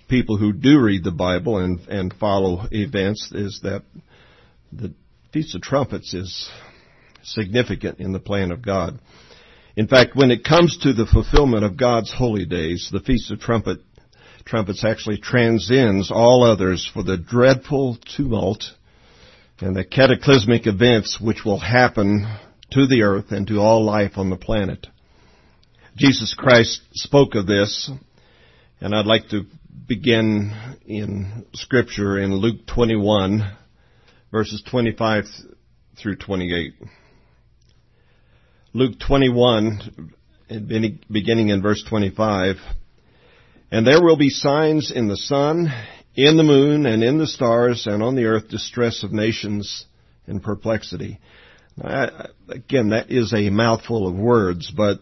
people who do read the Bible and follow events is that the Feast of Trumpets is significant in the plan of God. In fact, when it comes to the fulfillment of God's holy days, the Feast of Trumpets actually transcends all others for the dreadful tumult and the cataclysmic events which will happen to the earth and to all life on the planet. Jesus Christ spoke of this, and I'd like to begin in Scripture in Luke 21, verses 25 through 28. Luke 21, beginning in verse 25, "And there will be signs in the sun, in the moon, and in the stars, and on the earth distress of nations and perplexity." Again, that is a mouthful of words, but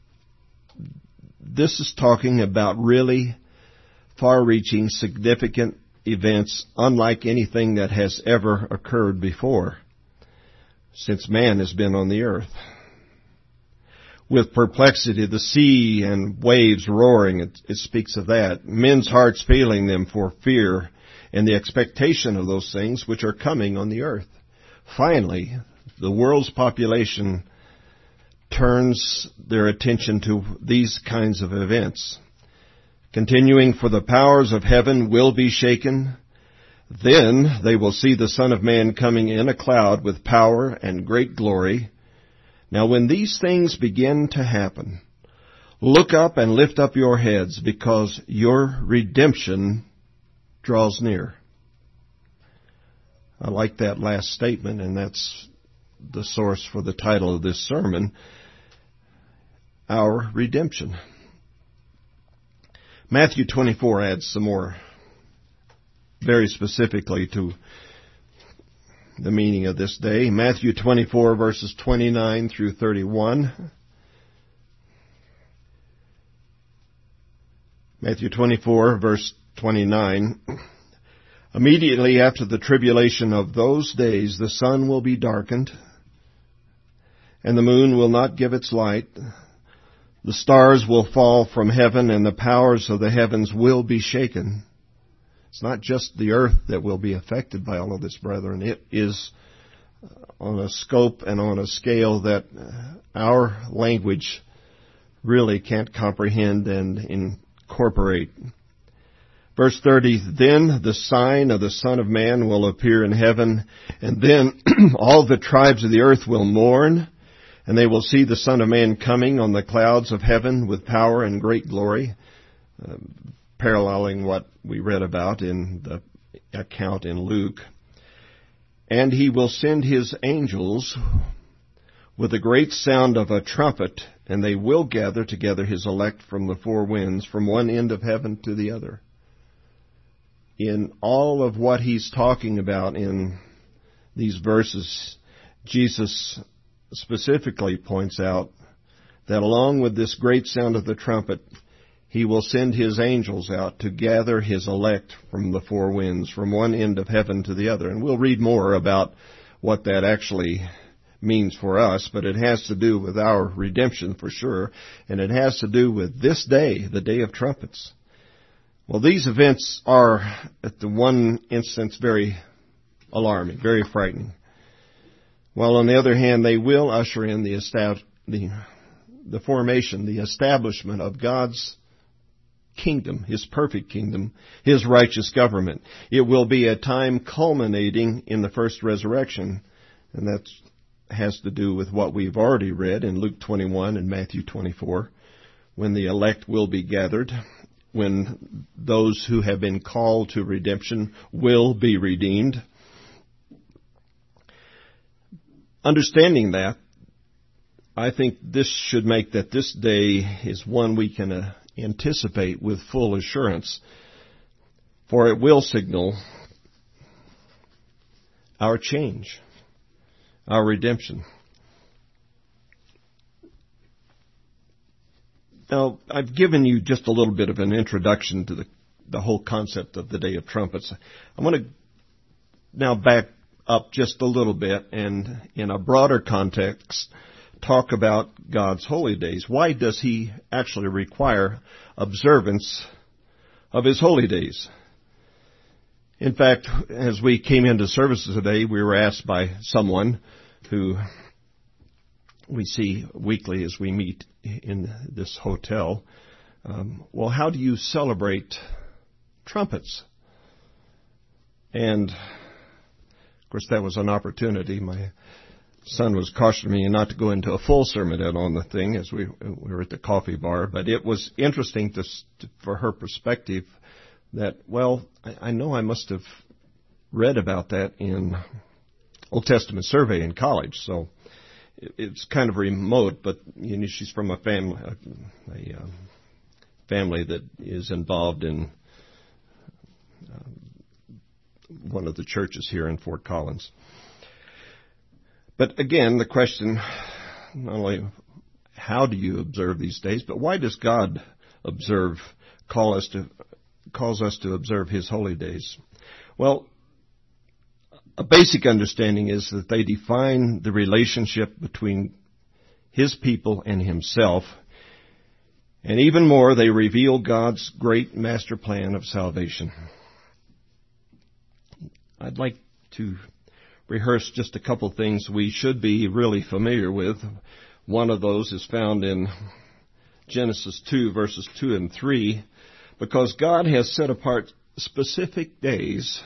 this is talking about really far-reaching, significant events unlike anything that has ever occurred before since man has been on the earth. With perplexity, the sea and waves roaring, it speaks of that. Men's hearts failing them for fear and the expectation of those things which are coming on the earth. Finally, the world's population turns their attention to these kinds of events. Continuing, "For the powers of heaven will be shaken. Then they will see the Son of Man coming in a cloud with power and great glory. Now when these things begin to happen, look up and lift up your heads, because your redemption draws near." I like that last statement, and that's the source for the title of this sermon, Our Redemption. Matthew 24 adds some more, very specifically to the meaning of this day. Matthew 24, verses 29 through 31. Matthew 24, verse 29. "Immediately after the tribulation of those days, the sun will be darkened, and the moon will not give its light. The stars will fall from heaven, and the powers of the heavens will be shaken." It's not just the earth that will be affected by all of this, brethren. It is on a scope and on a scale that our language really can't comprehend and incorporate. Verse 30, "Then the sign of the Son of Man will appear in heaven, and then all the tribes of the earth will mourn, and they will see the Son of Man coming on the clouds of heaven with power and great glory," paralleling what we read about in the account in Luke. "And he will send his angels with a great sound of a trumpet, and they will gather together his elect from the four winds, from one end of heaven to the other." In all of what he's talking about in these verses, Jesus specifically points out that along with this great sound of the trumpet, he will send his angels out to gather his elect from the four winds, from one end of heaven to the other. And we'll read more about what that actually means for us, but it has to do with our redemption for sure, and it has to do with this day, the Day of Trumpets. Well, these events are, at the one instance, very alarming, very frightening. While on the other hand, they will usher in the formation, the establishment of God's kingdom, His perfect kingdom, His righteous government. It will be a time culminating in the first resurrection, and that has to do with what we've already read in Luke 21 and Matthew 24, when the elect will be gathered, when those who have been called to redemption will be redeemed. Understanding that, I think this should make that this day is one we can anticipate with full assurance, for it will signal our change, our redemption. Now, I've given you just a little bit of an introduction to the whole concept of the Day of Trumpets. I want to now back up just a little bit and, in a broader context, talk about God's holy days. Why does He actually require observance of His holy days. In fact, as we came into services today, we were asked by someone who we see weekly as we meet in this hotel, well, how do you celebrate trumpets? And, of course, that was an opportunity. My son was cautioning me not to go into a full sermon on the thing as we were at the coffee bar, but it was interesting for her perspective that, well, I know I must have read about that in Old Testament survey in college, so it's kind of remote, but she's from a family that is involved in one of the churches here in Fort Collins. But again, the question, not only how do you observe these days, but why does God calls us to observe His holy days? Well, a basic understanding is that they define the relationship between His people and Himself, and even more, they reveal God's great master plan of salvation. I'd like to rehearse just a couple things we should be really familiar with. One of those is found in Genesis 2, verses 2 and 3, because God has set apart specific days,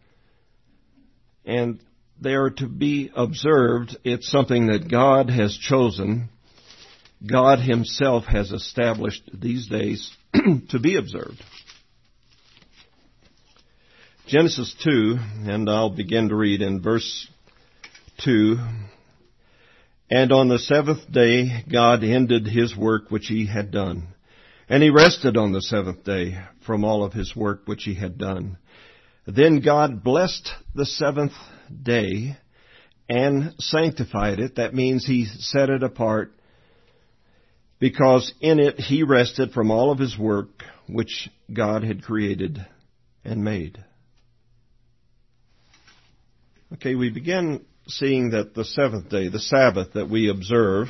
and they are to be observed. It's something that God has chosen. God Himself has established these days to be observed. Genesis 2, and I'll begin to read in verse 2. And on the seventh day God ended His work which He had done. And He rested on the seventh day from all of His work which He had done. Then God blessed the seventh day and sanctified it. That means He set it apart, because in it He rested from all of His work which God had created and made. Okay, we begin seeing that the seventh day, the Sabbath that we observe,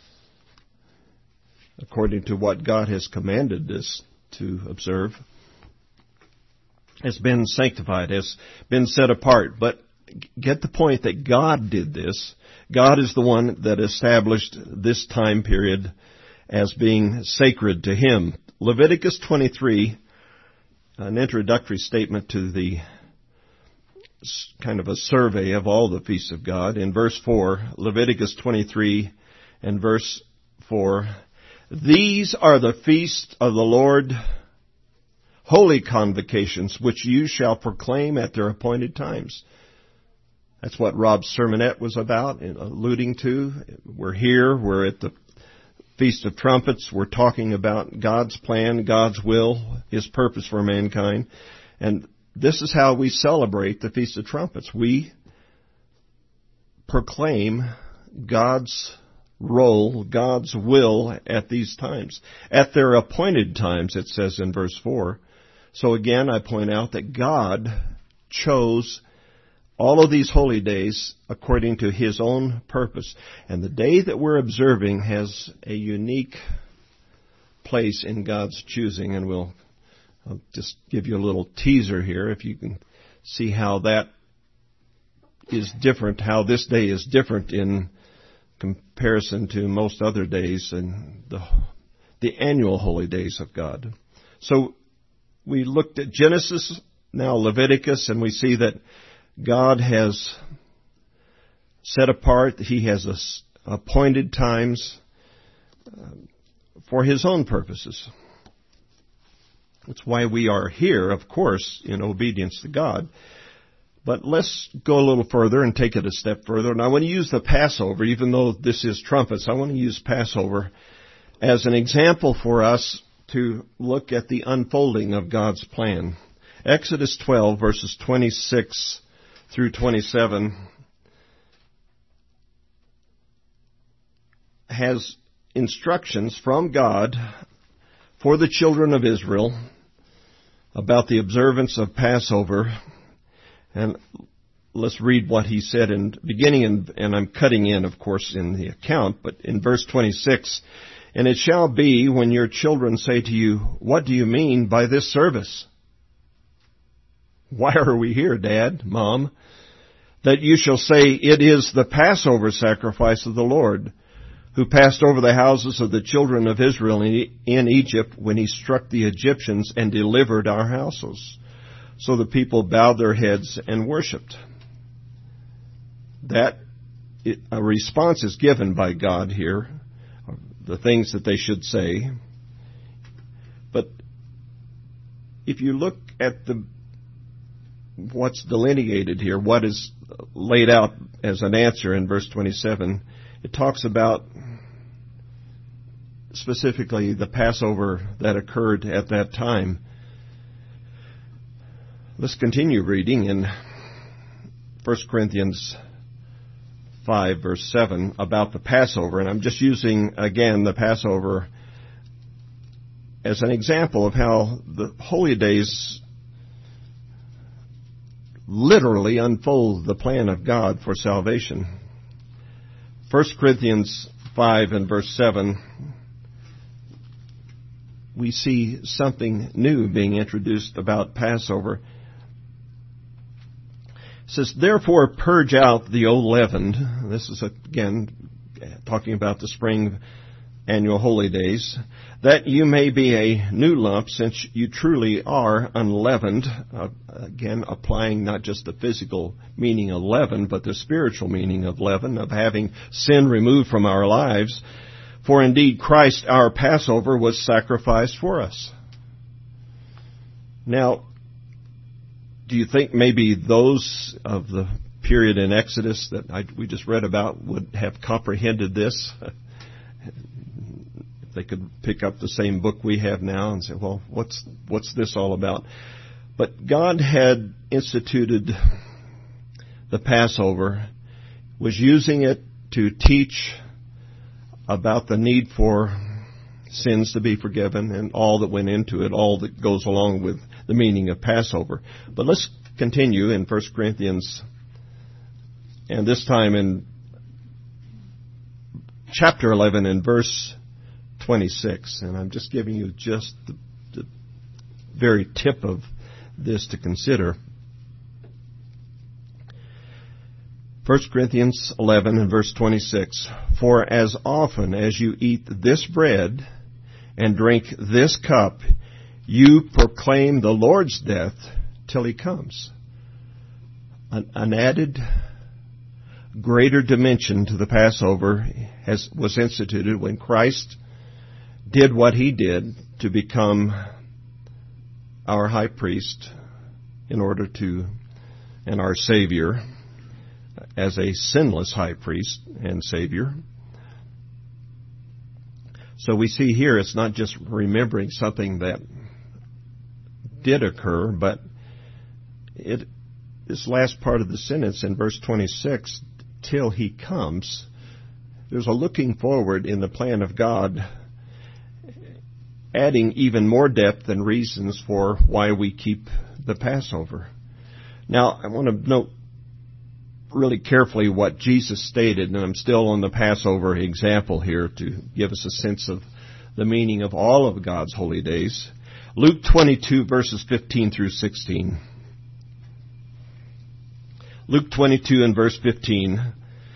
according to what God has commanded us to observe, has been sanctified, has been set apart. But get the point that God did this. God is the one that established this time period as being sacred to Him. Leviticus 23, an introductory statement to the kind of a survey of all the feasts of God. In verse 4, Leviticus 23 and verse 4, these are the feasts of the Lord, holy convocations, which you shall proclaim at their appointed times. That's what Rob's sermonette was about, alluding to. We're here, we're at the Feast of Trumpets, we're talking about God's plan, God's will, His purpose for mankind, and this is how we celebrate the Feast of Trumpets. We proclaim God's role, God's will at these times. At their appointed times, it says in verse 4. So again, I point out that God chose all of these holy days according to His own purpose. And the day that we're observing has a unique place in God's choosing, and I'll just give you a little teaser here, if you can see how that is different, how this day is different in comparison to most other days and the annual holy days of God. So we looked at Genesis, now Leviticus, and we see that God has set apart, He has appointed times for His own purposes. That's why we are here, of course, in obedience to God. But let's go a little further and take it a step further. And I want to use the Passover, even though this is trumpets, I want to use Passover as an example for us to look at the unfolding of God's plan. Exodus 12, verses 26 through 27, has instructions from God for the children of Israel about the observance of Passover. And let's read what He said and I'm cutting in, of course, in the account, but in verse 26, And it shall be when your children say to you, what do you mean by this service? Why are we here, Dad, Mom? That you shall say, it is the Passover sacrifice of the Lord, who passed over the houses of the children of Israel in Egypt when he struck the Egyptians and delivered our houses. So the people bowed their heads and worshipped. A response is given by God here, the things that they should say. But if you look at what's delineated here, what is laid out as an answer in verse 27, it talks about specifically the Passover that occurred at that time. Let's continue reading in 1 Corinthians 5, verse 7, about the Passover. And I'm just using, again, the Passover as an example of how the holy days literally unfold the plan of God for salvation. 1 Corinthians 5 and verse 7, we see something new being introduced about Passover. It says, therefore purge out the old leaven. This is again talking about the spring annual holy days, that you may be a new lump, since you truly are unleavened. Again, applying not just the physical meaning of leaven, but the spiritual meaning of leaven, of having sin removed from our lives. For indeed Christ, our Passover, was sacrificed for us. Now, do you think maybe those of the period in Exodus that we just read about would have comprehended this? If they could pick up the same book we have now and say, well, what's this all about? But God had instituted the Passover, was using it to teach about the need for sins to be forgiven and all that went into it, all that goes along with the meaning of Passover. But let's continue in 1 Corinthians, and this time in chapter 11 and verse 26. And I'm just giving you just the very tip of this to consider. 1 Corinthians 11 and verse 26. For as often as you eat this bread and drink this cup, you proclaim the Lord's death till he comes. An added greater dimension to the Passover was instituted when Christ did what he did to become our high priest and our Savior, as a sinless high priest and Savior. So we see here it's not just remembering something that did occur, but this last part of the sentence in verse 26, till he comes, there's a looking forward in the plan of God, adding even more depth and reasons for why we keep the Passover. Now, I want to note really carefully what Jesus stated, and I'm still on the Passover example here to give us a sense of the meaning of all of God's holy days. Luke 22, verses 15 through 16. Luke 22 and verse 15.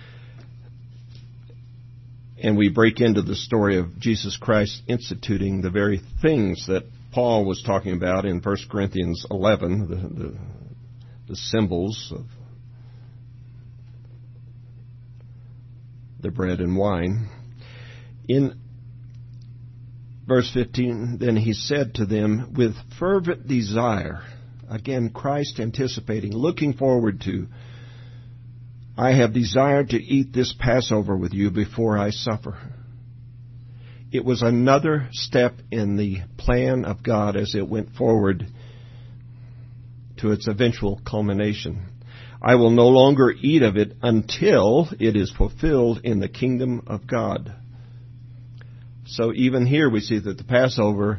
And we break into the story of Jesus Christ instituting the very things that Paul was talking about in 1 Corinthians 11, the symbols of the bread and wine. In verse 15, then he said to them, with fervent desire, again, Christ anticipating, looking forward to, I have desired to eat this Passover with you before I suffer. It was another step in the plan of God as it went forward to its eventual culmination. I will no longer eat of it until it is fulfilled in the kingdom of God. So even here we see that the Passover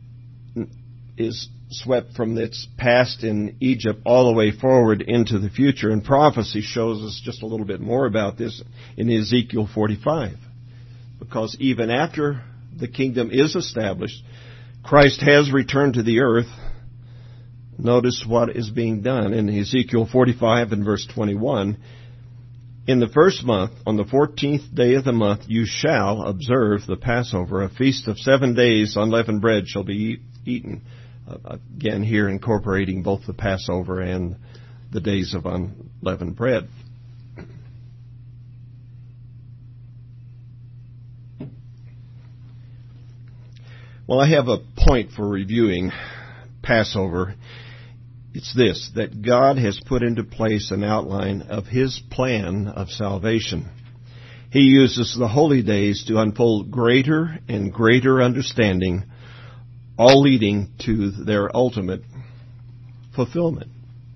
is swept from its past in Egypt all the way forward into the future. And prophecy shows us just a little bit more about this in Ezekiel 45. Because even after The kingdom is established. Christ has returned to the earth. Notice what is being done in Ezekiel 45 and verse 21. In the first month, on the 14th day of the month, you shall observe the Passover. A feast of 7 days, unleavened bread shall be eaten. Again, here incorporating both the Passover and the days of unleavened bread. Well, I have a point for reviewing Passover. It's this, that God has put into place an outline of His plan of salvation. He uses the holy days to unfold greater and greater understanding, all leading to their ultimate fulfillment.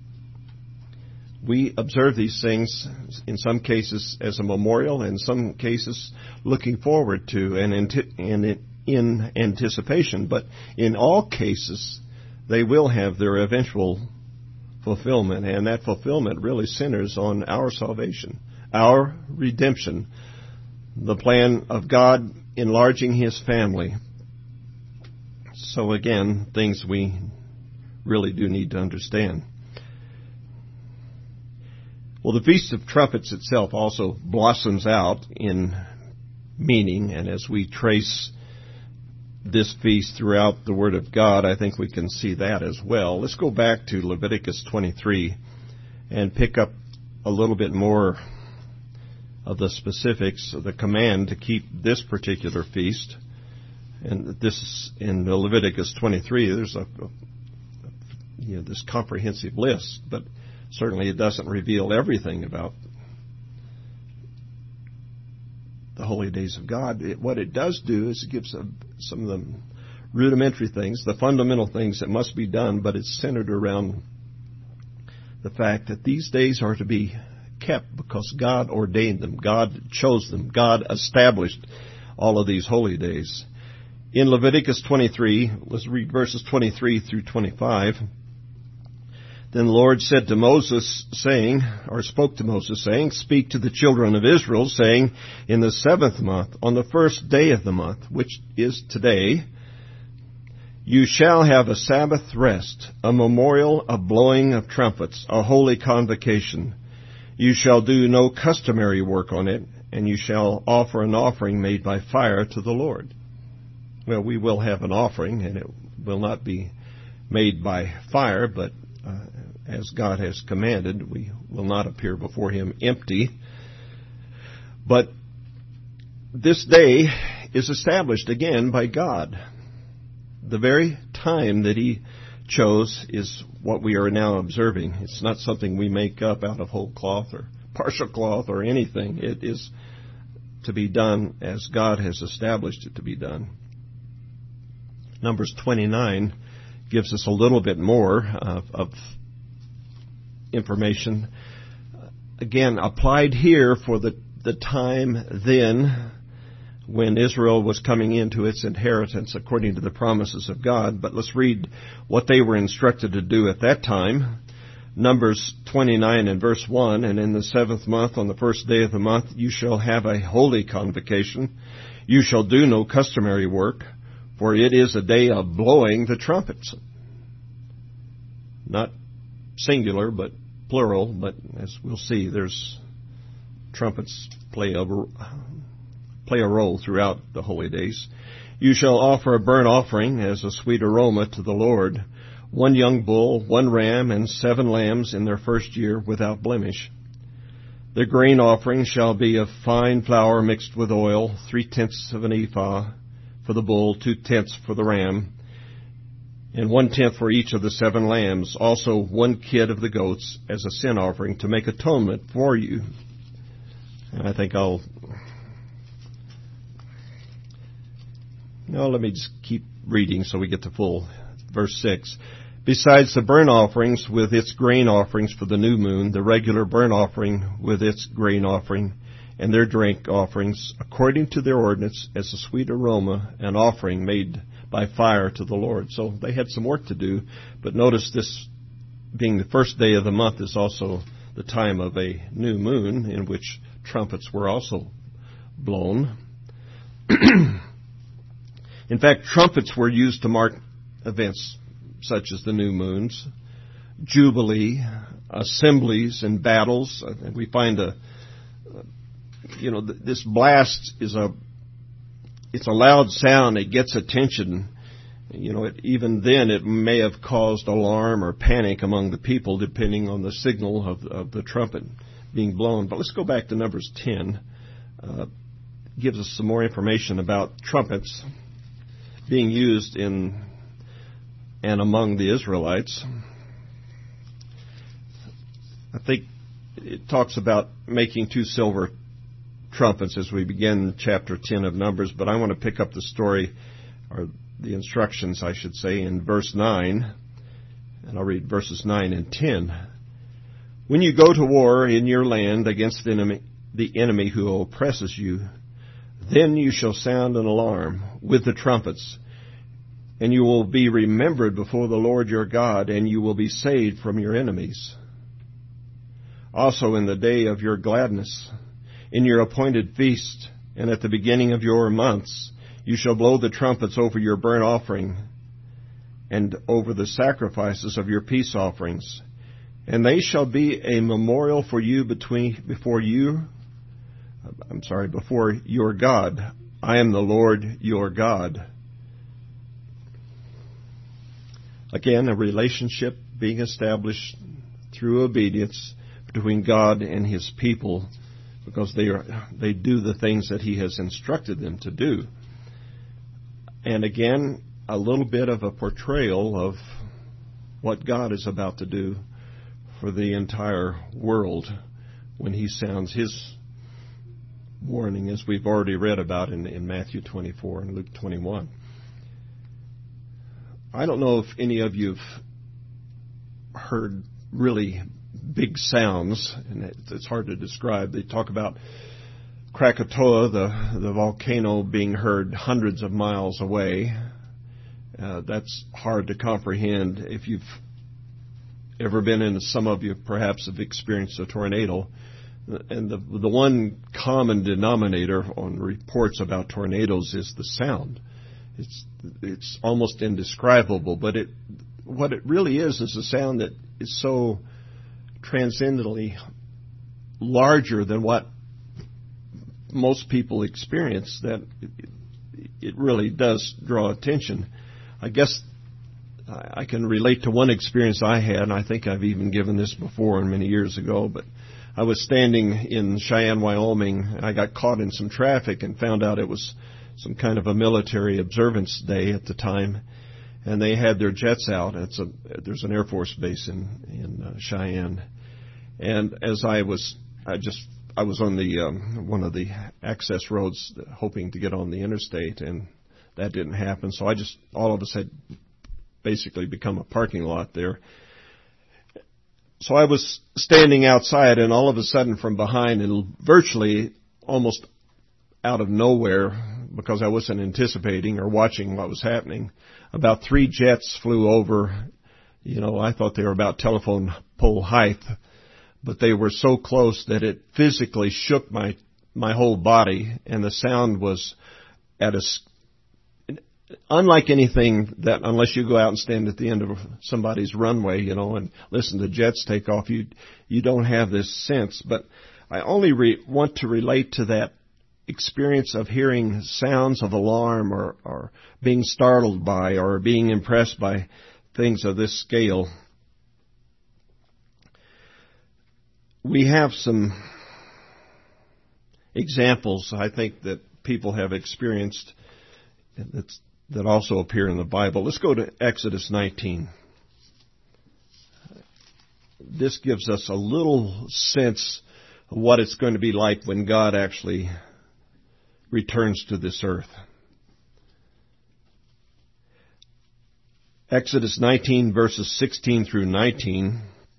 We observe these things, in some cases as a memorial, in some cases looking forward to and in anticipation. But in all cases, they will have their eventual fulfillment, and that fulfillment really centers on our salvation, our redemption, the plan of God enlarging His family. So again, things we really do need to understand. Well, the Feast of Trumpets itself also blossoms out in meaning, and as we trace this feast throughout the Word of God, I think we can see that as well. Let's go back to Leviticus 23 and pick up a little bit more of the specifics of the command to keep this particular feast. And this is in Leviticus 23. There's this comprehensive list, but certainly it doesn't reveal everything about the holy days of God. What it does do is it gives some of the rudimentary things, the fundamental things that must be done, but it's centered around the fact that these days are to be kept because God ordained them, God chose them, God established all of these holy days. In Leviticus 23, let's read verses 23 through 25. Then the Lord said to Moses, spoke to Moses, saying, Speak to the children of Israel, saying, In the 7th month, on the 1st day of the month, which is today, you shall have a Sabbath rest, a memorial of blowing of trumpets, a holy convocation. You shall do no customary work on it, and you shall offer an offering made by fire to the Lord. Well, we will have an offering, and it will not be made by fire, but as God has commanded, we will not appear before Him empty. But this day is established again by God. The very time that He chose is what we are now observing. It's not something we make up out of whole cloth or partial cloth or anything. It is to be done as God has established it to be done. Numbers 29 gives us a little bit more of information, again, applied here for the time then when Israel was coming into its inheritance according to the promises of God. But let's read what they were instructed to do at that time. Numbers 29 and verse 1, And in the 7th month, on the 1st day of the month, you shall have a holy convocation. You shall do no customary work, for it is a day of blowing the trumpets. Not singular, but plural, but as we'll see, there's trumpets play a role throughout the holy days. You shall offer a burnt offering as a sweet aroma to the Lord, 1 young bull, 1 ram, and 7 lambs in their first year without blemish. The grain offering shall be of fine flour mixed with oil, 3/10 of an ephah for the bull, 2/10 for the ram, and 1/10 for each of the 7 lambs, also 1 kid of the goats as a sin offering to make atonement for you. And I think let me just keep reading so we get to full verse 6. Besides the burnt offerings with its grain offerings for the new moon, the regular burnt offering with its grain offering, and their drink offerings, according to their ordinance, as a sweet aroma, an offering made by fire to the Lord. So they had some work to do, but notice this being the 1st day of the month is also the time of a new moon in which trumpets were also blown. In fact, trumpets were used to mark events such as the new moons, jubilee, assemblies, and battles. And we find this blast it's a loud sound. It gets attention. Even then it may have caused alarm or panic among the people, depending on the signal of the trumpet being blown. But let's go back to Numbers 10. Gives us some more information about trumpets being used in and among the Israelites. I think it talks about making 2 silver trumpets as we begin chapter 10 of Numbers, but I want to pick up the story, or the instructions, I should say, in verse 9, and I'll read verses 9 and 10. When you go to war in your land against the enemy who oppresses you, then you shall sound an alarm with the trumpets, and you will be remembered before the Lord your God, and you will be saved from your enemies. Also in the day of your gladness, in your appointed feast, and at the beginning of your months, you shall blow the trumpets over your burnt offering and over the sacrifices of your peace offerings. And they shall be a memorial for you before your God. I am the Lord your God. Again, a relationship being established through obedience between God and His people, because they do the things that He has instructed them to do. And again, a little bit of a portrayal of what God is about to do for the entire world when He sounds His warning, as we've already read about in Matthew 24 and Luke 21. I don't know if any of you have heard really big sounds, and it's hard to describe. They talk about Krakatoa, the volcano, being heard hundreds of miles away. That's hard to comprehend. If you've ever been in, some of you perhaps have experienced a tornado, and the one common denominator on reports about tornadoes is the sound. It's almost indescribable, but what it really is a sound that is so transcendently larger than what most people experience that it really does draw attention. I guess I can relate to one experience I had, and I think I've even given this before and many years ago, but I was standing in Cheyenne, Wyoming, and I got caught in some traffic and found out it was some kind of a military observance day at the time, and they had their jets out. There's an Air Force base in Cheyenne, and as I was on the one of the access roads, hoping to get on the interstate, and that didn't happen. So all of us had basically become a parking lot there. So I was standing outside, and all of a sudden from behind, and virtually almost out of nowhere, because I wasn't anticipating or watching what was happening, about 3 jets flew over. I thought they were about telephone pole height, but they were so close that it physically shook my whole body, and the sound was unlike anything that, unless you go out and stand at the end of somebody's runway, and listen to jets take off, you don't have this sense. But I only want to relate to that experience of hearing sounds of alarm or being startled by or being impressed by things of this scale. We have some examples, I think, that people have experienced that also appear in the Bible. Let's go to Exodus 19. This gives us a little sense of what it's going to be like when God actually returns to this earth. Exodus 19, verses 16 through 19.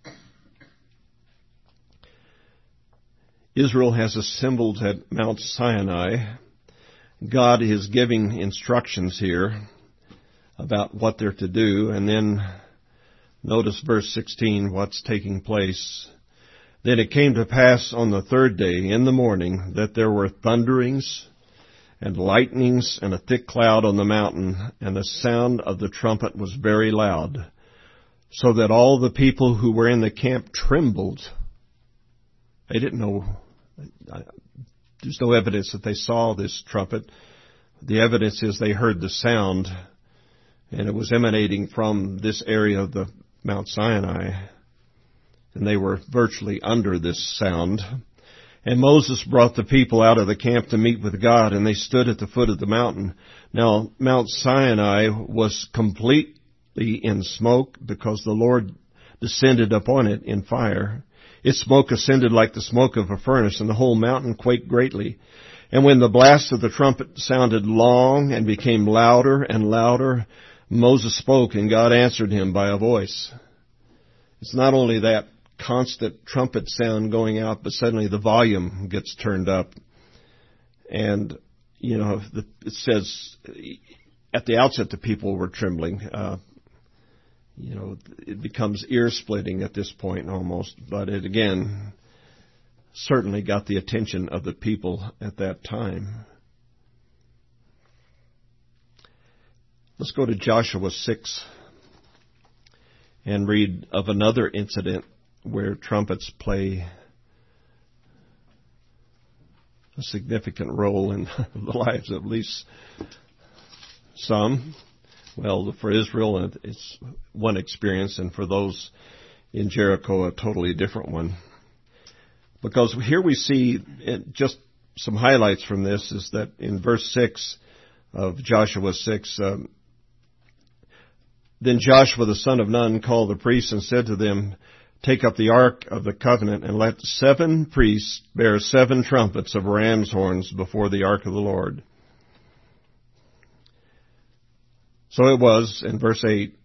Israel has assembled at Mount Sinai. God is giving instructions here about what they're to do. And then notice verse 16, what's taking place. Then it came to pass on the 3rd day in the morning that there were thunderings and lightnings, and a thick cloud on the mountain, and the sound of the trumpet was very loud, so that all the people who were in the camp trembled. They didn't know. There's no evidence that they saw this trumpet. The evidence is they heard the sound, and it was emanating from this area of the Mount Sinai, and they were virtually under this sound. And Moses brought the people out of the camp to meet with God, and they stood at the foot of the mountain. Now, Mount Sinai was completely in smoke because the Lord descended upon it in fire. Its smoke ascended like the smoke of a furnace, and the whole mountain quaked greatly. And when the blast of the trumpet sounded long and became louder and louder, Moses spoke, and God answered him by a voice. It's not only that constant trumpet sound going out, but suddenly the volume gets turned up. And, it says at the outset the people were trembling. It becomes ear-splitting at this point almost. But it, again, certainly got the attention of the people at that time. Let's go to Joshua 6 and read of another incident where trumpets play a significant role in the lives of at least some. Well, for Israel, it's one experience, and for those in Jericho, a totally different one. Because here we see, just some highlights from this, is that in verse 6 of Joshua 6, then Joshua the son of Nun called the priests and said to them, take up the ark of the covenant, and let 7 priests bear 7 trumpets of ram's horns before the ark of the Lord. So it was, in verse 8,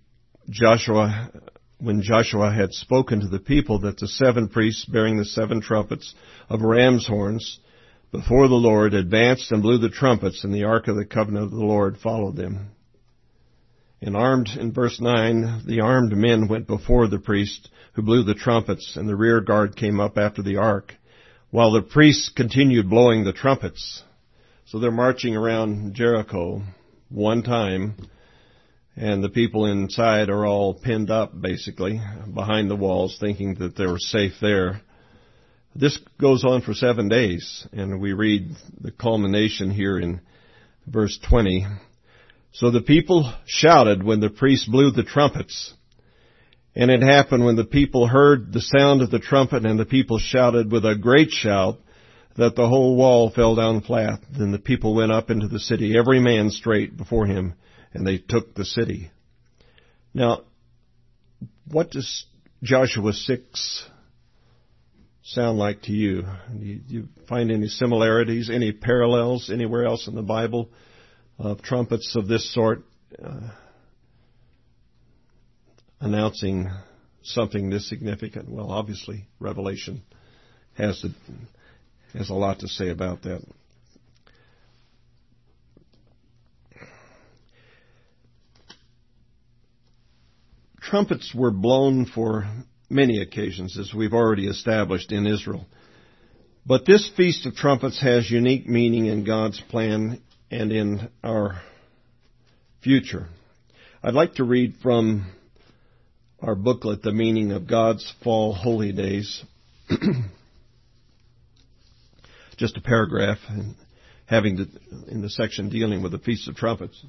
when Joshua had spoken to the people, that the 7 priests bearing the 7 trumpets of ram's horns before the Lord advanced and blew the trumpets, and the ark of the covenant of the Lord followed them. And in verse 9, the armed men went before the priest who blew the trumpets, and the rear guard came up after the ark, while the priests continued blowing the trumpets. So they're marching around Jericho one time, and the people inside are all pinned up, basically, behind the walls, thinking that they were safe there. This goes on for 7 days, and we read the culmination here in verse 20. So the people shouted when the priests blew the trumpets. And it happened when the people heard the sound of the trumpet and the people shouted with a great shout that the whole wall fell down flat. Then the people went up into the city, every man straight before him, and they took the city. Now, what does Joshua 6 sound like to you? Do you find any similarities, any parallels anywhere else in the Bible of trumpets of this sort announcing something this significant? Well, obviously, Revelation has a lot to say about that. Trumpets were blown for many occasions, as we've already established in Israel. But this Feast of Trumpets has unique meaning in God's plan and in our future. I'd like to read from our booklet, The Meaning of God's Fall Holy Days. Just a paragraph in the section dealing with the Feast of Trumpets.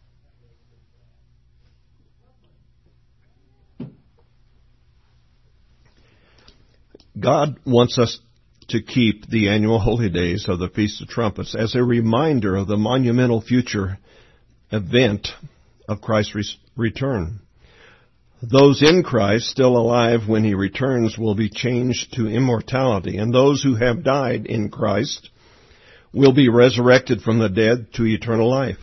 God wants us to keep the annual holy days of the Feast of Trumpets as a reminder of the monumental future event of Christ's return. Those in Christ, still alive when He returns, will be changed to immortality, and those who have died in Christ will be resurrected from the dead to eternal life.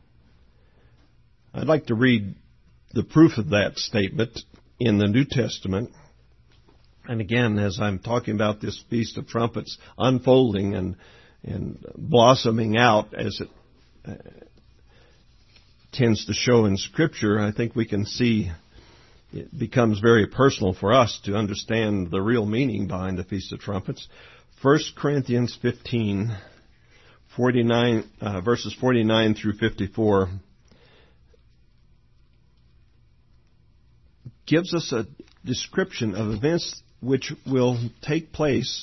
I'd like to read the proof of that statement in the New Testament. And again, as I'm talking about this Feast of Trumpets unfolding and blossoming out as it tends to show in Scripture, I think we can see it becomes very personal for us to understand the real meaning behind the Feast of Trumpets. 1 Corinthians 15, verses 49 through 54, gives us a description of events which will take place.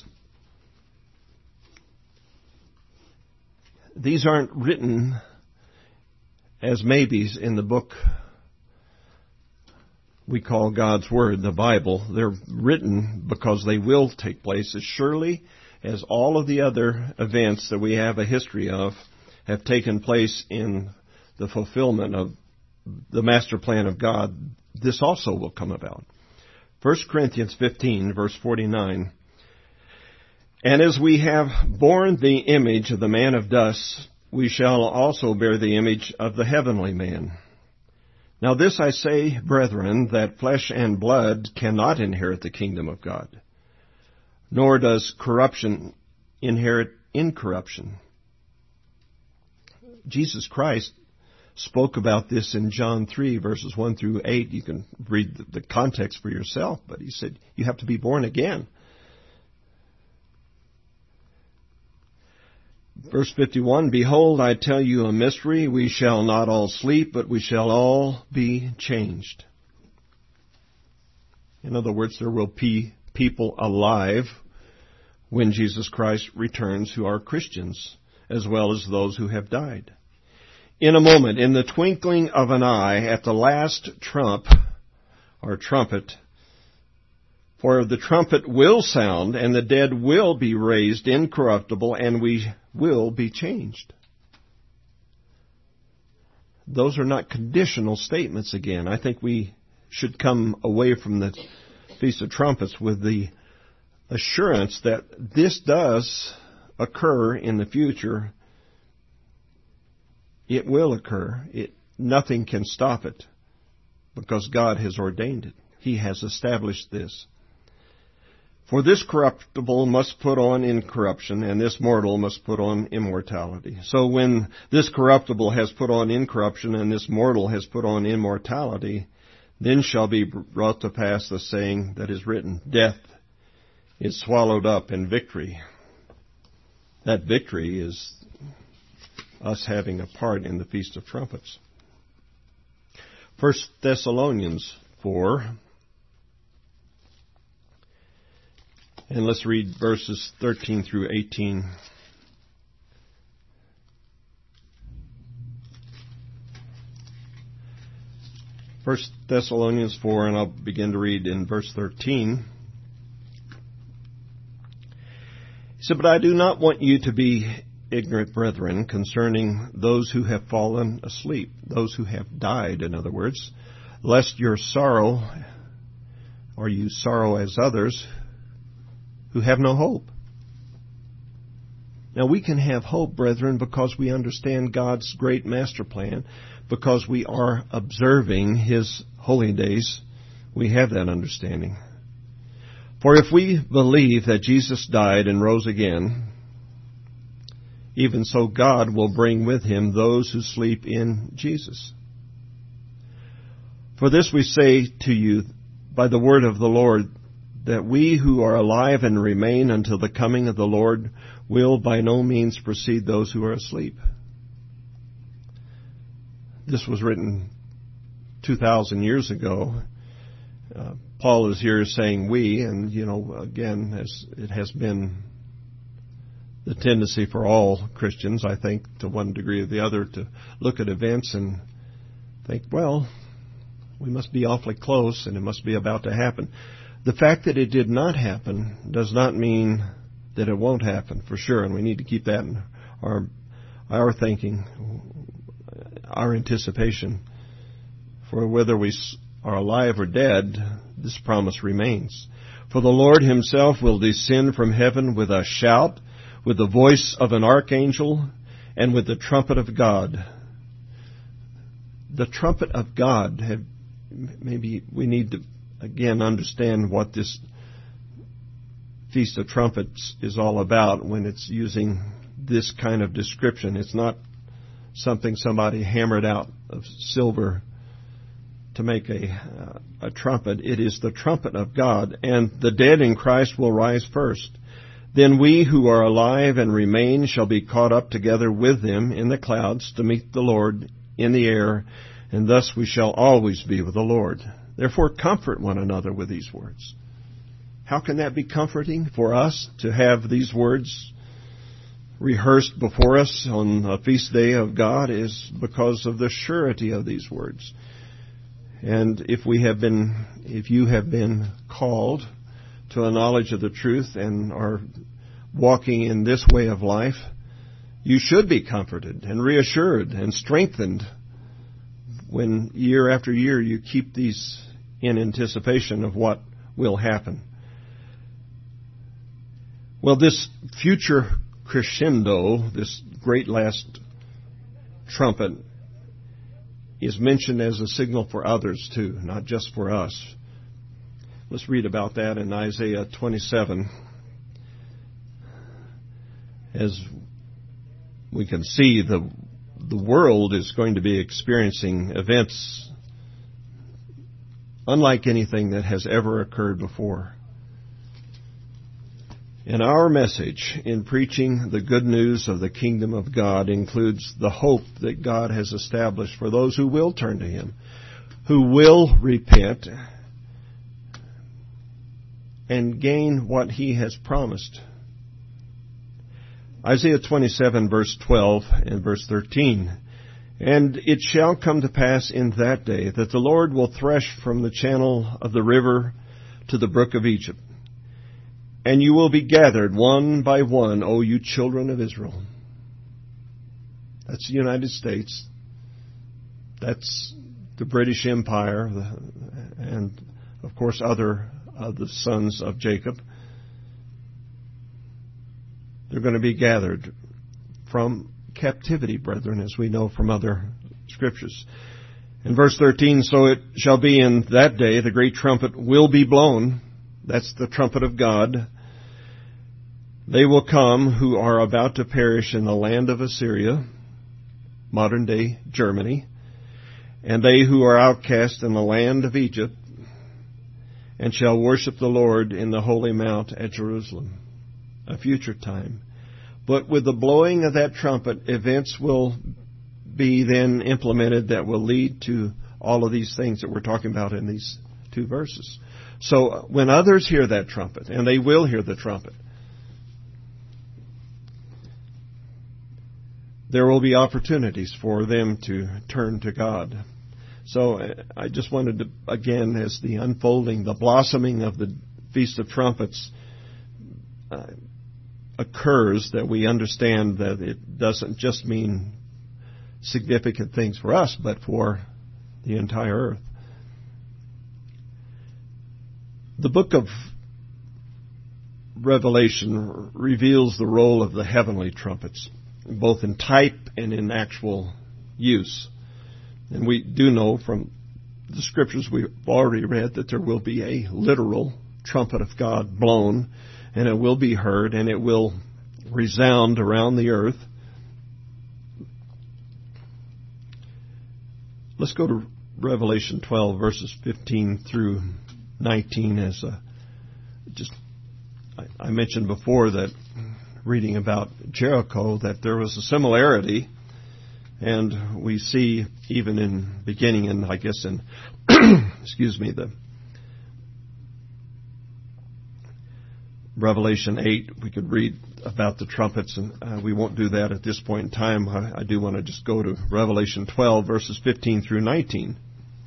These aren't written as maybes in the book we call God's Word, the Bible. They're written because they will take place as surely as all of the other events that we have a history of have taken place in the fulfillment of the master plan of God. This also will come about. 1 Corinthians 15, verse 49. And as we have borne the image of the man of dust, we shall also bear the image of the heavenly man. Now this I say, brethren, that flesh and blood cannot inherit the kingdom of God, nor does corruption inherit incorruption. Jesus Christ spoke about this in John 3, verses 1 through 8. You can read the context for yourself, but he said, you have to be born again. Verse 51, Behold, I tell you a mystery. We shall not all sleep, but we shall all be changed. In other words, there will be people alive when Jesus Christ returns who are Christians, as well as those who have died. In a moment, in the twinkling of an eye, at the last trump, or trumpet, for the trumpet will sound, and the dead will be raised incorruptible, and we will be changed. Those are not conditional statements again. I think we should come away from the Feast of Trumpets with the assurance that this does occur in the future. It will occur. Nothing can stop it because God has ordained it. He has established this. For this corruptible must put on incorruption, and this mortal must put on immortality. So when this corruptible has put on incorruption, and this mortal has put on immortality, then shall be brought to pass the saying that is written, Death is swallowed up in victory. That victory is us having a part in the Feast of Trumpets. 1 Thessalonians 4. And let's read verses 13 through 18. First Thessalonians 4, and I'll begin to read in verse 13. He said, But I do not want you to be ignorant, brethren, concerning those who have fallen asleep, those who have died, in other words, lest your sorrow, or you sorrow as others, who have no hope. Now we can have hope, brethren, because we understand God's great master plan, because we are observing His holy days. We have that understanding. For if we believe that Jesus died and rose again, even so God will bring with Him those who sleep in Jesus. For this we say to you by the word of the Lord, that we who are alive and remain until the coming of the Lord will by no means precede those who are asleep. This was written 2,000 years ago. Paul is here saying we, and again, as it has been the tendency for all Christians, I think, to one degree or the other, to look at events and think, well, we must be awfully close and it must be about to happen. The fact that it did not happen does not mean that it won't happen, for sure, and we need to keep that in our thinking, our anticipation. For whether we are alive or dead, this promise remains. For the Lord Himself will descend from heaven with a shout, with the voice of an archangel, and with the trumpet of God. The trumpet of God, maybe we need to again understand what this Feast of Trumpets is all about when it's using this kind of description. It's not something somebody hammered out of silver to make a trumpet. It is the trumpet of God, and the dead in Christ will rise first. Then we who are alive and remain shall be caught up together with them in the clouds to meet the Lord in the air, and thus we shall always be with the Lord. Therefore comfort one another with these words. How can that be comforting for us to have these words rehearsed before us on a feast day of God? Is because of the surety of these words. And if you have been called to a knowledge of the truth and are walking in this way of life, you should be comforted and reassured and strengthened when year after year you keep these in anticipation of what will happen. Well, this future crescendo, this great last trumpet, is mentioned as a signal for others too, not just for us. Let's read about that in Isaiah 27. As we can see, the world is going to be experiencing events unlike anything that has ever occurred before. And our message in preaching the good news of the kingdom of God includes the hope that God has established for those who will turn to Him, who will repent and gain what He has promised. Isaiah 27, verse 12 and verse 13. And it shall come to pass in that day that the Lord will thresh from the channel of the river to the brook of Egypt. And you will be gathered one by one, O you children of Israel. That's the United States. That's the British Empire, and of course other of the sons of Jacob. They're going to be gathered from captivity, brethren, as we know from other scriptures. In verse 13, so it shall be in that day the great trumpet will be blown. That's the trumpet of God. They will come who are about to perish in the land of Assyria, modern day Germany, and they who are outcast in the land of Egypt, and shall worship the Lord in the holy mount at Jerusalem. A future time. But with the blowing of that trumpet, events will be then implemented that will lead to all of these things that we're talking about in these two verses. So when others hear that trumpet, and they will hear the trumpet, there will be opportunities for them to turn to God. So I just wanted to, again, as the unfolding, the blossoming of the Feast of Trumpets occurs, that we understand that it doesn't just mean significant things for us, but for the entire earth. The book of Revelation reveals the role of the heavenly trumpets, both in type and in actual use. And we do know from the scriptures we've already read that there will be a literal trumpet of God blown, and it will be heard, and it will resound around the earth. Let's go to Revelation 12, verses 15 through 19. I mentioned before that, reading about Jericho, that there was a similarity, and we see even in beginning in, I guess in, the Revelation 8, we could read about the trumpets, and we won't do that at this point in time. I do want to just go to Revelation 12, verses 15 through 19.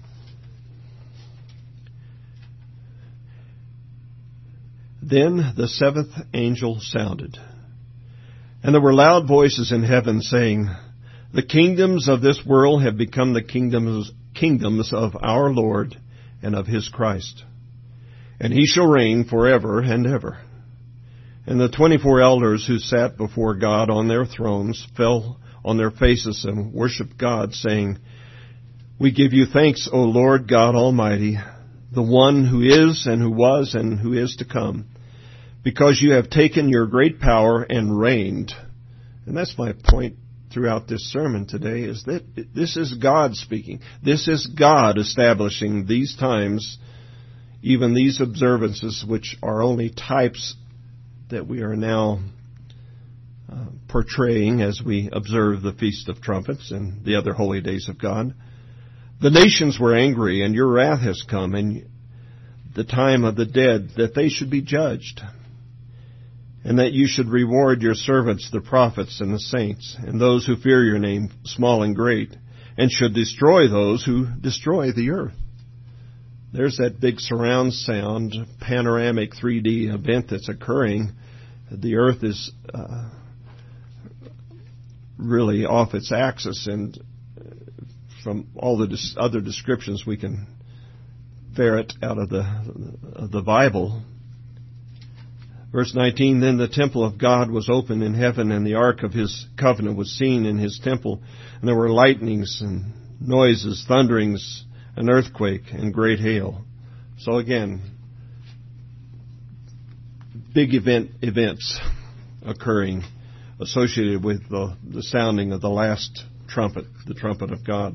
Then the seventh angel sounded, and there were loud voices in heaven saying, the kingdoms of this world have become the kingdoms of our Lord and of His Christ, and He shall reign forever and ever. And the 24 elders who sat before God on their thrones fell on their faces and worshipped God, saying, we give you thanks, O Lord God Almighty, the one who is and who was and who is to come, because you have taken your great power and reigned. And that's my point throughout this sermon today, is that this is God speaking. This is God establishing these times, even these observances, which are only types that we are now portraying as we observe the Feast of Trumpets and the other holy days of God. The nations were angry, and your wrath has come, and the time of the dead, that they should be judged, and that you should reward your servants, the prophets and the saints, and those who fear your name, small and great, and should destroy those who destroy the earth. There's that big surround sound, panoramic 3D event that's occurring. The earth is really off its axis, and from all the other descriptions we can ferret out of the Bible. Verse 19, then the temple of God was opened in heaven, and the ark of his covenant was seen in his temple, and there were lightnings and noises, thunderings, an earthquake, and great hail. So again, big events occurring associated with the sounding of the last trumpet, the trumpet of God.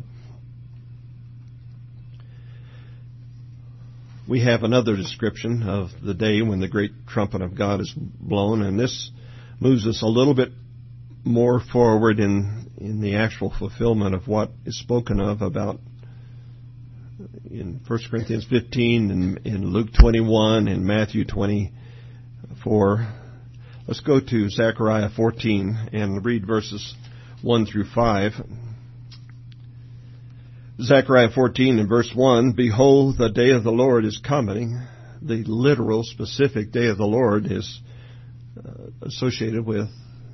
We have another description of the day when the great trumpet of God is blown, and this moves us a little bit more forward in the actual fulfillment of what is spoken of about in 1 Corinthians 15 and in Luke 21 and Matthew 24. Let's go to Zechariah 14 and read verses 1 through 5. Zechariah 14 and verse 1, behold, the day of the Lord is coming. The literal, specific day of the Lord is associated with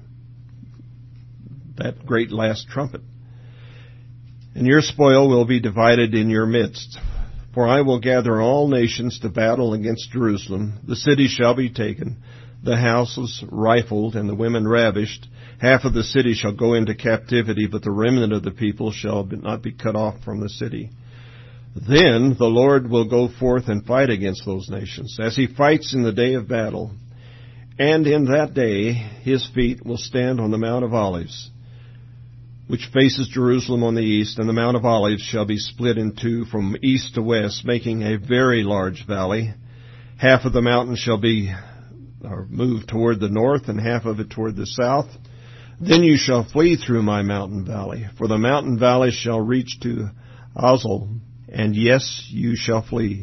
that great last trumpet. And your spoil will be divided in your midst. For I will gather all nations to battle against Jerusalem. The city shall be taken, the houses rifled, and the women ravished. Half of the city shall go into captivity, but the remnant of the people shall not be cut off from the city. Then the Lord will go forth and fight against those nations, as he fights in the day of battle. And in that day his feet will stand on the Mount of Olives, which faces Jerusalem on the east, and the Mount of Olives shall be split in two from east to west, making a very large valley. Half of the mountain shall be moved toward the north, and half of it toward the south. Then you shall flee through my mountain valley, for the mountain valley shall reach to Azal, and yes, you shall flee,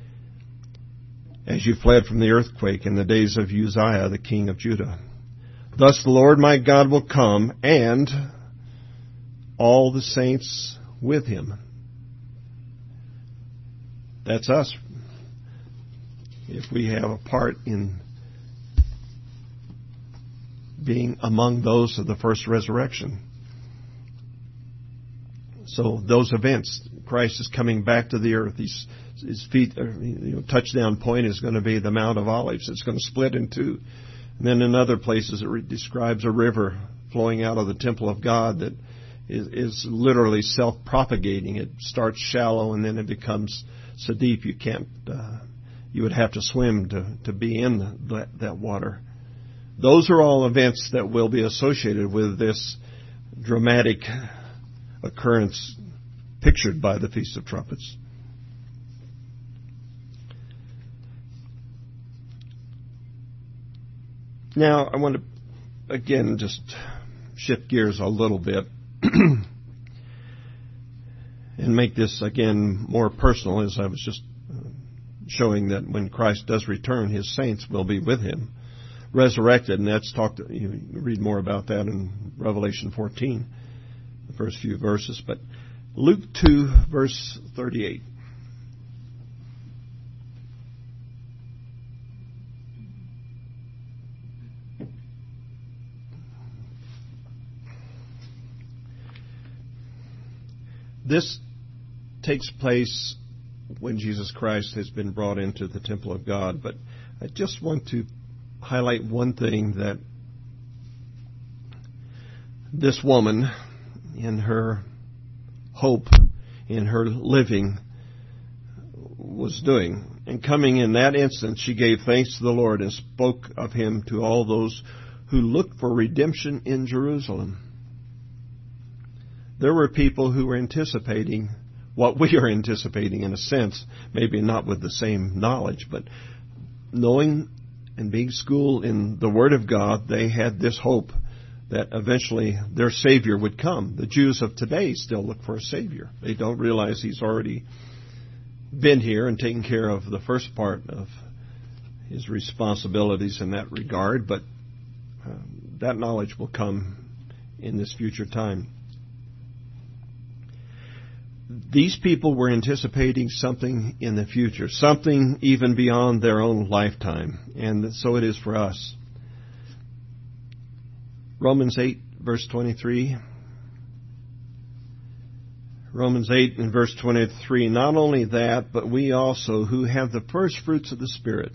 as you fled from the earthquake in the days of Uzziah, the king of Judah. Thus the Lord my God will come, and all the saints with him. That's us. If we have a part in being among those of the first resurrection. So those events, Christ is coming back to the earth. His feet, touchdown point is going to be the Mount of Olives. It's going to split in two. And then in other places it describes a river flowing out of the temple of God that is literally self-propagating. It starts shallow and then it becomes so deep you can't, you would have to swim to be in that water. Those are all events that will be associated with this dramatic occurrence pictured by the Feast of Trumpets. Now, I want to, again, just shift gears a little bit and make this, again, more personal, as I was just showing that when Christ does return, his saints will be with him, resurrected, and that's talked. You read more about that in Revelation 14, the first few verses. But Luke 2, verse 38. This takes place when Jesus Christ has been brought into the temple of God. But I just want to highlight one thing that this woman, in her hope, in her living, was doing. And coming in that instant, she gave thanks to the Lord and spoke of him to all those who looked for redemption in Jerusalem. There were people who were anticipating what we are anticipating in a sense, maybe not with the same knowledge, but knowing and being schooled in the Word of God, they had this hope that eventually their Savior would come. The Jews of today still look for a Savior. They don't realize He's already been here and taken care of the first part of His responsibilities in that regard, but that knowledge will come in this future time. These people were anticipating something in the future, something even beyond their own lifetime, and so it is for us. Romans 8, verse 23. Romans 8 and verse 23, not only that, but we also who have the first fruits of the Spirit,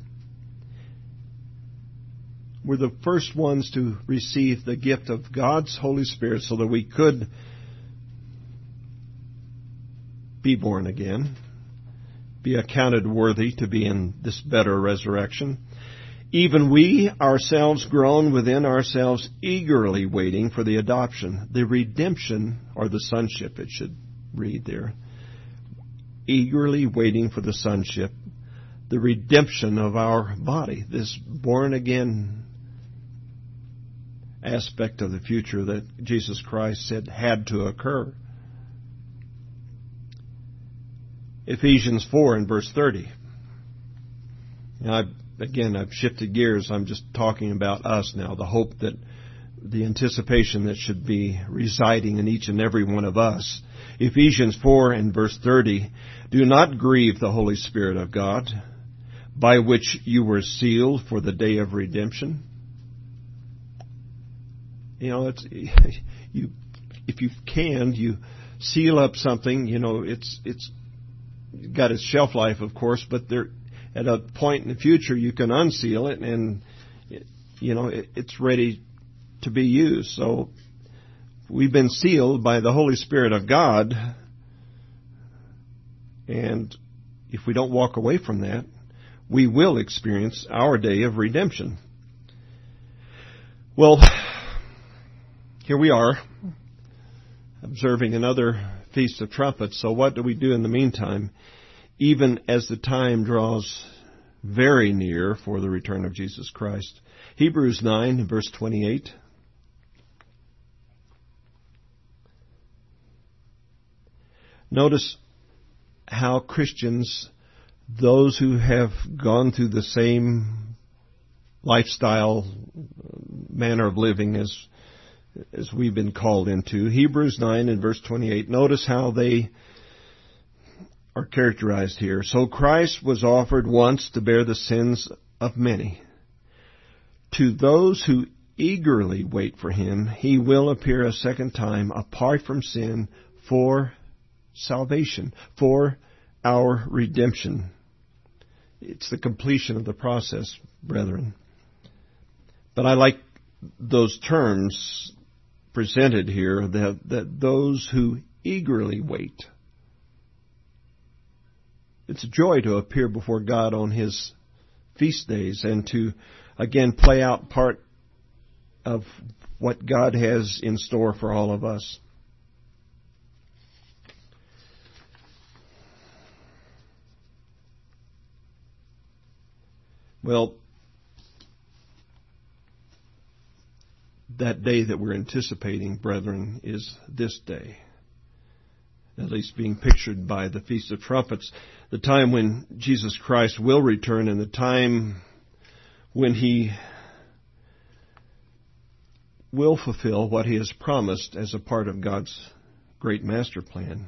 we're the first ones to receive the gift of God's Holy Spirit so that we could be born again, be accounted worthy to be in this better resurrection. Even we ourselves groan within ourselves, eagerly waiting for the adoption, the redemption, or the sonship, it should read there. Eagerly waiting for the sonship, the redemption of our body, this born again aspect of the future that Jesus Christ said had to occur. Ephesians 4 and verse 30. Now, I've shifted gears. I'm just talking about us now, the hope that, the anticipation that should be residing in each and every one of us. Ephesians 4 and verse 30, do not grieve the Holy Spirit of God, by which you were sealed for the day of redemption. You know, if you can, you seal up something. You know, it's got its shelf life, of course, but there, at a point in the future, you can unseal it, and it's ready to be used. So we've been sealed by the Holy Spirit of God, and if we don't walk away from that, we will experience our day of redemption. Well, here we are, observing another Feast of Trumpets. So what do we do in the meantime, even as the time draws very near for the return of Jesus Christ? Hebrews 9, verse 28. Notice how Christians, those who have gone through the same lifestyle, manner of living as we've been called into, Hebrews 9 and verse 28, notice how they are characterized here. So Christ was offered once to bear the sins of many. To those who eagerly wait for Him, He will appear a second time apart from sin for salvation, for our redemption. It's the completion of the process, brethren. But I like those terms presented here, that those who eagerly wait. It's a joy to appear before God on His feast days and to again play out part of what God has in store for all of us. Well, that day that we're anticipating, brethren, is this day, at least being pictured by the Feast of Trumpets, the time when Jesus Christ will return and the time when He will fulfill what He has promised as a part of God's great master plan.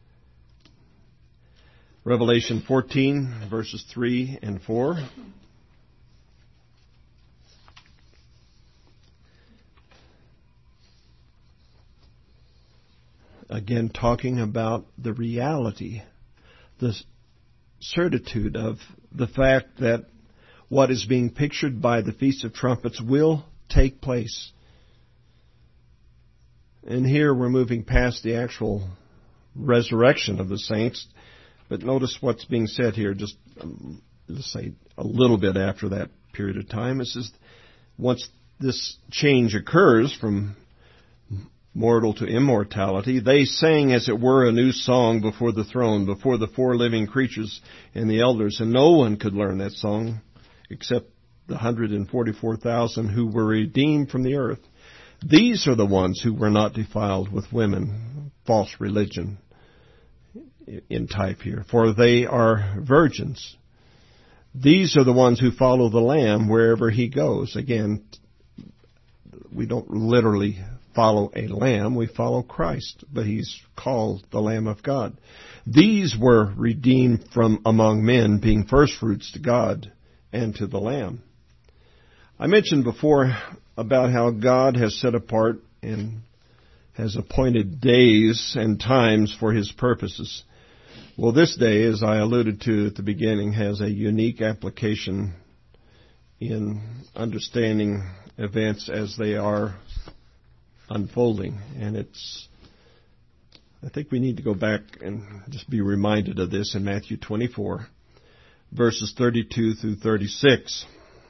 Revelation 14, verses 3 and 4. Again, talking about the reality, the certitude of the fact that what is being pictured by the Feast of Trumpets will take place. And here we're moving past the actual resurrection of the saints, but notice what's being said here, just let's say a little bit after that period of time. It says, once this change occurs from mortal to immortality, they sang as it were a new song before the throne, before the four living creatures and the elders, and no one could learn that song except the 144,000 who were redeemed from the earth. These are the ones who were not defiled with women, false religion in type here, for they are virgins. These are the ones who follow the Lamb wherever he goes. Again, we don't literally follow a lamb, we follow Christ, but he's called the Lamb of God. These were redeemed from among men, being firstfruits to God and to the Lamb. I mentioned before about how God has set apart and has appointed days and times for his purposes. Well, this day, as I alluded to at the beginning, has a unique application in understanding events as they are unfolding. And I think we need to go back and just be reminded of this in Matthew 24, verses 32 through 36.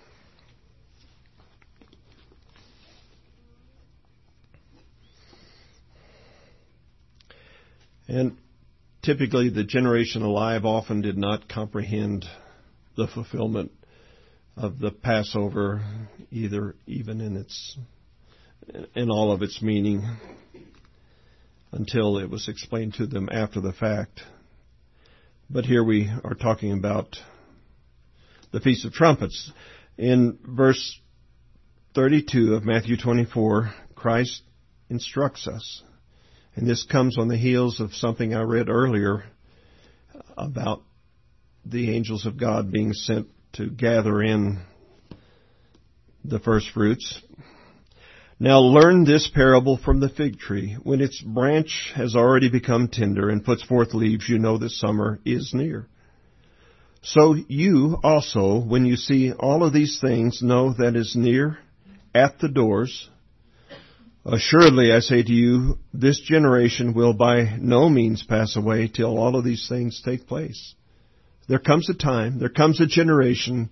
And typically the generation alive often did not comprehend the fulfillment of the Passover, even in all of its meaning, until it was explained to them after the fact. But here we are talking about the Feast of Trumpets. In verse 32 of Matthew 24, Christ instructs us. And this comes on the heels of something I read earlier about the angels of God being sent to gather in the first fruits. Now learn this parable from the fig tree. When its branch has already become tender and puts forth leaves, you know that summer is near. So you also, when you see all of these things, know that is near at the doors. Assuredly, I say to you, this generation will by no means pass away till all of these things take place. There comes a time, there comes a generation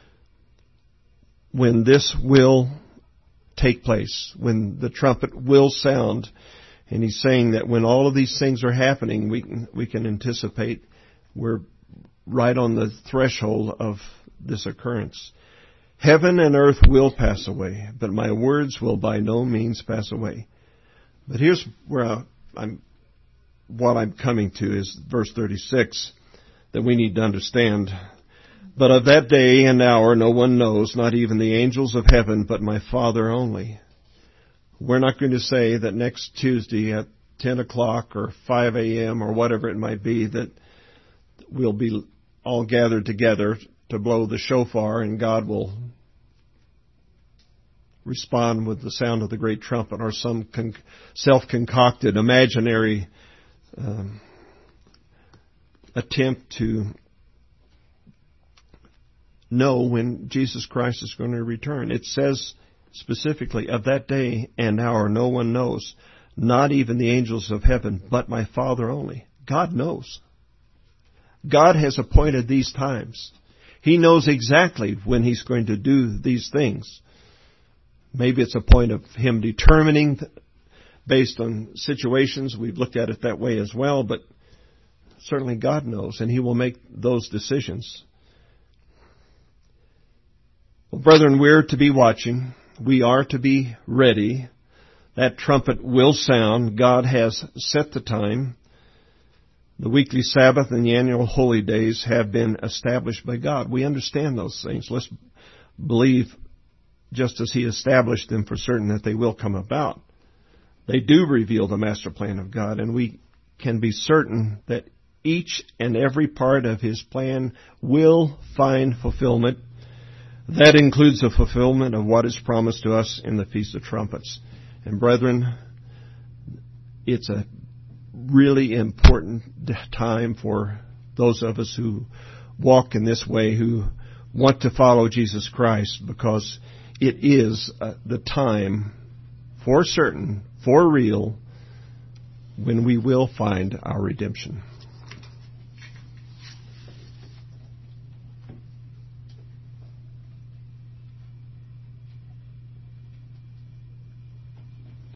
when this will take place, when the trumpet will sound. And he's saying that when all of these things are happening, we can anticipate we're right on the threshold of this occurrence. Heaven and earth will pass away, but my words will by no means pass away. But here's where what I'm coming to is verse 36 that we need to understand. But of that day and hour no one knows, not even the angels of heaven, but my Father only. We're not going to say that next Tuesday at 10 o'clock or 5 a.m. or whatever it might be that we'll be all gathered together to blow the shofar and God will respond with the sound of the great trumpet or some self-concocted imaginary attempt to know when Jesus Christ is going to return. It says specifically, of that day and hour no one knows, not even the angels of heaven, but my Father only. God knows. God has appointed these times. He knows exactly when He's going to do these things. Maybe it's a point of Him determining based on situations. We've looked at it that way as well, but certainly God knows, and He will make those decisions. Well, brethren, we're to be watching. We are to be ready. That trumpet will sound. God has set the time. The weekly Sabbath and the annual holy days have been established by God. We understand those things. Let's believe, just as He established them, for certain that they will come about. They do reveal the master plan of God, and we can be certain that each and every part of His plan will find fulfillment. That includes the fulfillment of what is promised to us in the Feast of Trumpets. And brethren, it's a really important time for those of us who walk in this way, who want to follow Jesus Christ, because it is the time, for certain, for real, when we will find our redemption.